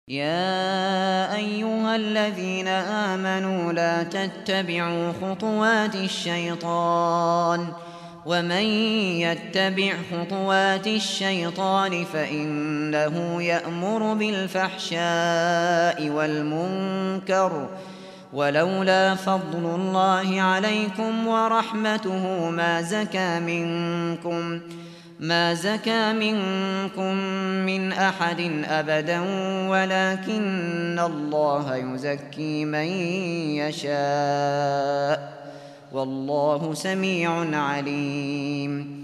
يا أيها الذين آمنوا لا تتبعوا خطوات الشيطان، ومن يتبع خطوات الشيطان فإنه يأمر بالفحشاء والمنكر، ولولا فضل الله عليكم ورحمته ما زكى منكم من أحد أبدا، ولكن الله يزكي من يشاء، والله سميع عليم.